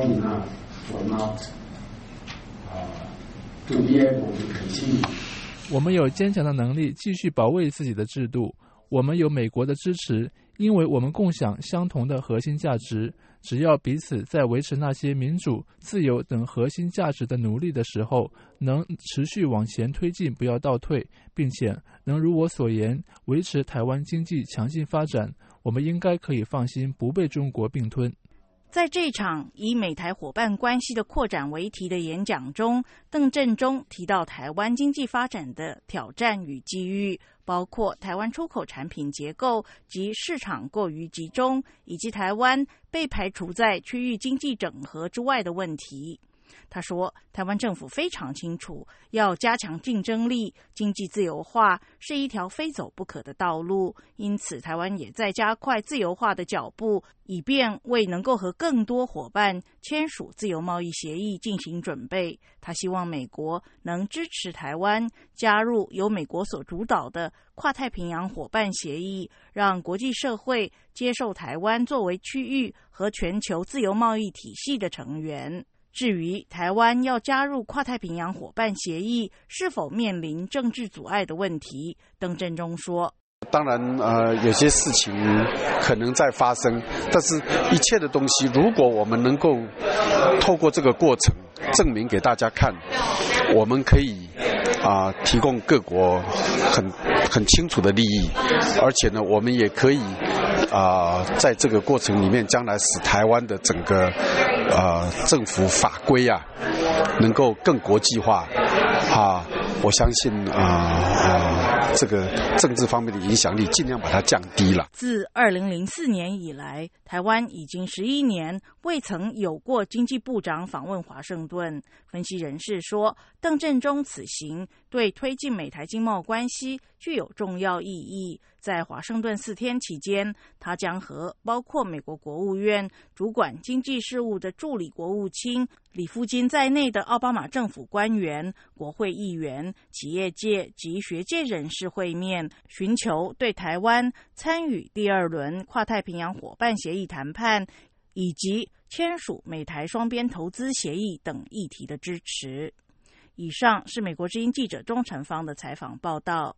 我们有坚强的能力继续保卫自己的制度，我们有美国的支持，因为我们共享相同的核心价值。只要彼此在维持那些民主、自由等核心价值的努力的时候，能持续往前推进，不要倒退，并且能如我所言维持台湾经济强劲发展，我们应该可以放心不被中国并吞。 在这场以美台伙伴关系的扩展为题的演讲中，邓振中提到台湾经济发展的挑战与机遇，包括台湾出口产品结构及市场过于集中，以及台湾被排除在区域经济整合之外的问题。他说，台湾政府非常清楚，要加强竞争力，经济自由化是一条非走不可的道路，因此台湾也在加快自由化的脚步，以便为能够和更多伙伴签署自由贸易协议进行准备。他希望美国能支持台湾加入由美国所主导的跨太平洋伙伴协议，让国际社会接受台湾作为区域和全球自由贸易体系的成员。至于台湾要加入跨太平洋伙伴协议是否面临政治阻碍的问题，邓振中说， 当然呃，有些事情可能在发生，但是一切的东西如果我们能够透过这个过程证明给大家看，我们可以啊、呃、提供各国很很清楚的利益，而且呢我们也可以啊、呃、在这个过程里面将来使台湾的整个呃政府法规啊能够更国际化啊，我相信啊啊、呃、这个政治方面的影响力尽量把它降低了。 自二零零四年以来，台湾已经十一年未曾有过经济部长访问华盛顿。分析人士说，邓振中此行对推进美台经贸关系具有重要意义。在华盛顿四天期间，他将和包括美国国务院主管经济事务的助理国务卿李富金在内的奥巴马政府官员、国会议员、企业界及学界人士会面，寻求对台湾参与第二轮跨太平洋伙伴协议谈判以及签署美台双边投资协议等议题的支持。以上是美国之音记者钟成芳的采访报道。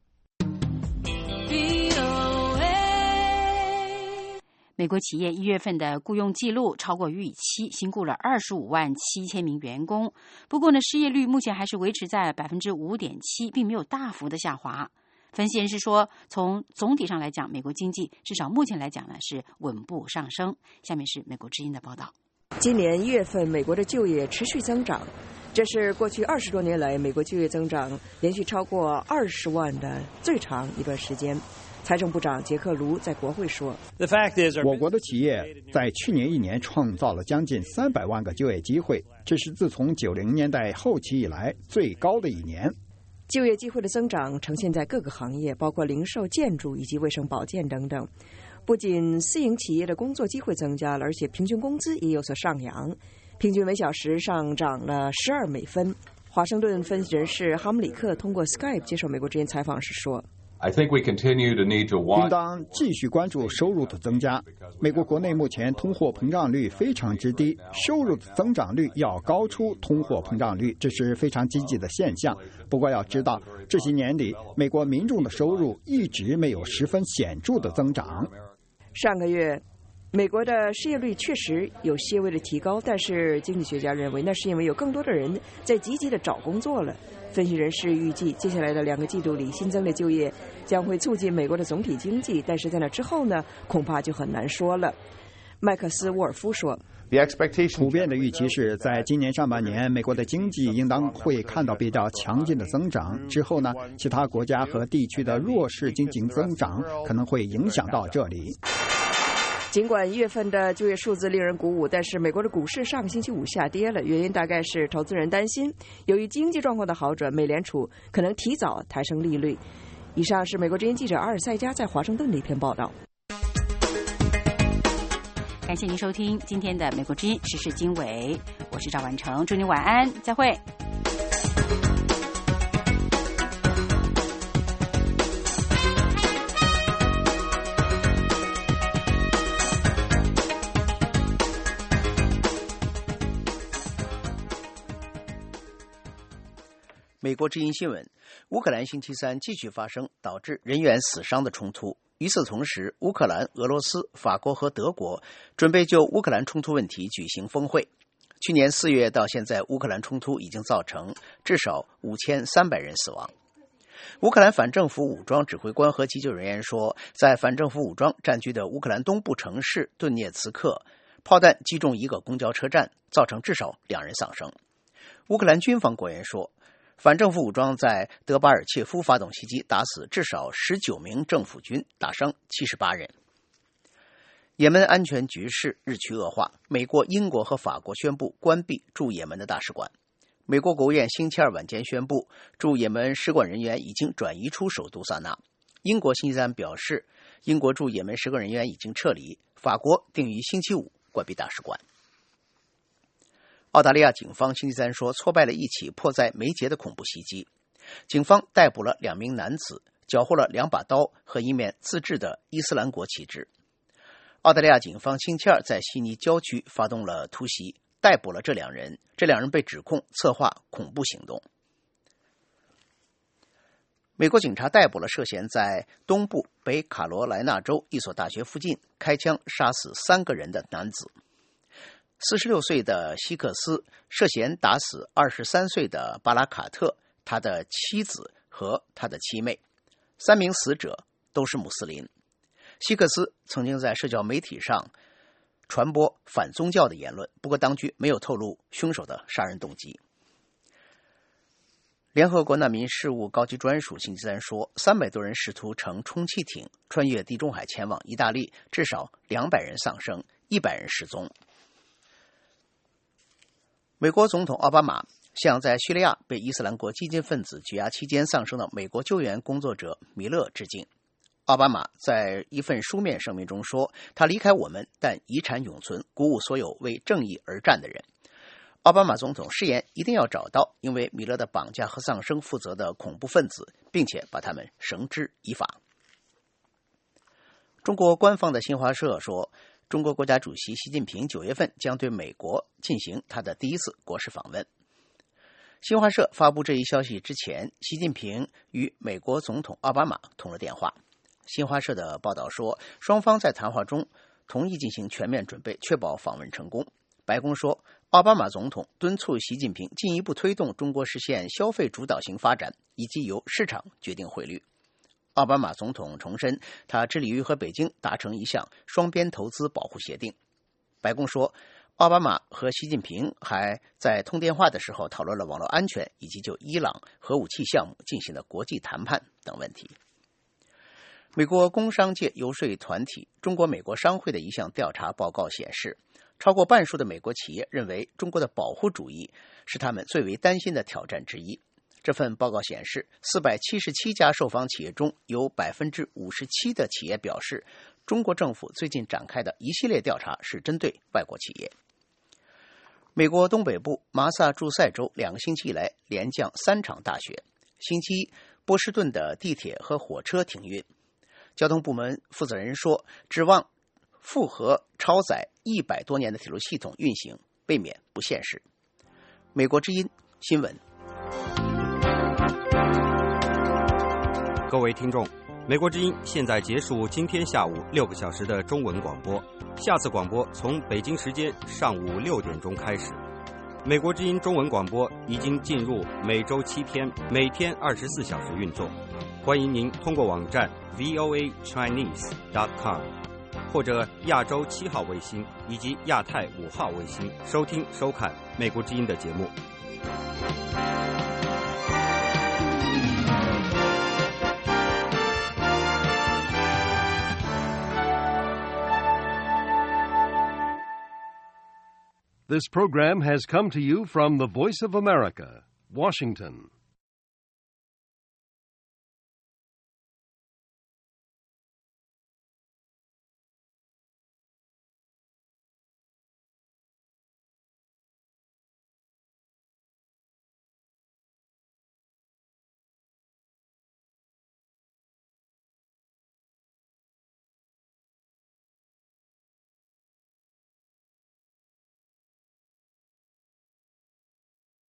美国企业一月份的雇佣记录超过预期，新雇了二十五万七千名员工。不过呢，失业率目前还是维持在百分之五点七，并没有大幅的下滑。分析人士说，从总体上来讲，美国经济至少目前来讲呢是稳步上升。下面是美国之音的报道。 今年一月份，美国的就业持续增长，这是过去二十多年来美国就业增长连续超过二十万的最长一段时间。财政部长杰克卢在国会说， 我国的企业在去年一年创造了将近三百万个就业机会，这是自从九零年代后期以来最高的一年。 就业机会的增长呈现在各个行业，包括零售、建筑以及卫生保健等等。不仅私营企业的工作机会增加了，而且平均工资也有所上扬，平均每小时上涨了十二美分。华盛顿分析人士哈姆里克通过 Skype 接受美国之音采访时说， 应当继续关注收入的增加。美国国内目前通货膨胀率非常之低，收入的增长率要高出通货膨胀率，这是非常积极的现象。不过要知道，这些年里美国民众的收入一直没有十分显著的增长。 上个月美国的失业率确实有些微的提高，但是经济学家认为那是因为有更多的人在积极的找工作了。分析人士预计，接下来的两个季度里新增的就业将会促进美国的总体经济，但是在那之后呢，恐怕就很难说了。麦克斯沃尔夫说， 普遍的预期是在今年上半年，美国的经济应当会看到比较强劲的增长，之后呢，其他国家和地区的弱势经济增长可能会影响到这里。 尽管一月份的就业数字令人鼓舞，但是美国的股市上个星期五下跌了，原因大概是投资人担心，由于经济状况的好转，美联储可能提早抬升利率。以上是美国之音记者阿尔赛加在华盛顿的一篇报道。 感谢您收听今天的美国之音时事经纬，我是赵婉成，祝您晚安，再会。 美国之音新闻：乌克兰星期三继续发生导致人员死伤的冲突。与此同时，乌克兰、俄罗斯、法国和德国准备就乌克兰冲突问题举行峰会。去年四月到现在，乌克兰冲突已经造成至少五千三百人死亡。乌克兰反政府武装指挥官和急救人员说，在反政府武装占据的乌克兰东部城市顿涅茨克，炮弹击中一个公交车站，造成至少两人丧生。乌克兰军方官员说，反政府武装在德巴尔切夫发动袭击，打死至少十九名政府军，打伤七十八人。也门安全局势日趋恶化，美国、英国和法国宣布关闭驻也门的大使馆。美国国务院星期二晚间宣布，驻也门使馆人员已经转移出首都萨那。英国星期三表示，英国驻也门使馆人员已经撤离。法国定于星期五关闭大使馆。澳大利亚警方星期三说，挫败了一起迫在眉睫的恐怖袭击。警方逮捕了两名男子，缴获了两把刀和一面自制的伊斯兰国旗帜。澳大利亚警方星期二在悉尼郊区发动了突袭，逮捕了这两人。这两人被指控策划恐怖行动。美国警察逮捕了涉嫌在东部北卡罗来纳州一所大学附近开枪杀死三个人的男子。四十六岁的希克斯涉嫌打死二十三岁的巴拉卡特，他的妻子和他的妻妹。三名死者都是穆斯林。希克斯曾经在社交媒体上传播反宗教的言论，不过当局没有透露凶手的杀人动机。联合国难民事务高级专署星期三说，三百多人试图乘充气艇穿越地中海前往意大利，至少两百人丧生，一百人失踪。美国总统奥巴马向在叙利亚被伊斯兰国激进分子拘押期间丧生的美国救援工作者米勒致敬。奥巴马在一份书面声明中说，他离开我们，但遗产永存，鼓舞所有为正义而战的人。奥巴马总统誓言一定要找到因为米勒的绑架和丧生负责的恐怖分子，并且把他们绳之以法。中国官方的新华社说，中国国家主席习近平九月份将对美国进行他的第一次国事访问。新华社发布这一消息之前，习近平与美国总统奥巴马通了电话。新华社的报道说，双方在谈话中同意进行全面准备，确保访问成功。白宫说，奥巴马总统敦促习近平进一步推动中国实现消费主导型发展，以及由市场决定汇率。奥巴马总统重申，他致力于和北京达成一项双边投资保护协定。白宫说，奥巴马和习近平还在通电话的时候讨论了网络安全以及就伊朗核武器项目进行的国际谈判等问题。美国工商界游说团体中国美国商会的一项调查报告显示，超过半数的美国企业认为中国的保护主义是他们最为担心的挑战之一。这份报告显示，四百七十七家受访企业中有 百分之五十七 的企业表示，中国政府最近展开的一系列调查是针对外国企业。美国东北部马萨诸塞州两个星期以来连降三场大雪。星期一，波士顿的地铁和火车停运。交通部门负责人说，指望复合超载一百多年的铁路系统运行未免不现实。美国之音新闻。 各位听众，美国之音现在结束今天下午六个小时的中文广播，下次广播从北京时间上午六点钟开始。美国之音中文广播已经进入每周七天，每天二十四小时运作。欢迎您通过网站 v o a chinese dot com 或者亚洲七号卫星以及亚太五号卫星收听收看美国之音的节目。 This program has come to you from the Voice of America, Washington.